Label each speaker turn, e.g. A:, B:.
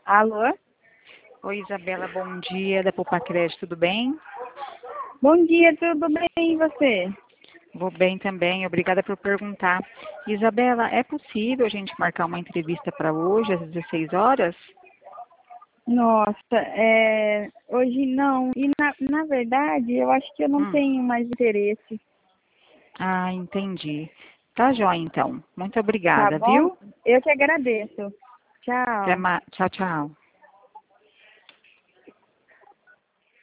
A: Alô?
B: Oi, Isabela, bom dia, da Poupa-Crédito, tudo bem?
A: Bom dia, tudo bem e você?
B: Vou bem também, obrigada por perguntar. Isabela, é possível a gente marcar uma entrevista para hoje, às 16 horas?
A: Nossa, hoje não. E na verdade, eu acho que eu não
B: Hum.
A: tenho mais interesse.
B: Ah, entendi. Tá jóia, então. Muito
A: Tá
B: obrigada,
A: bom?
B: viu?
A: Eu que agradeço.
B: Até
A: Tchau.
B: mais. Tchau, tchau.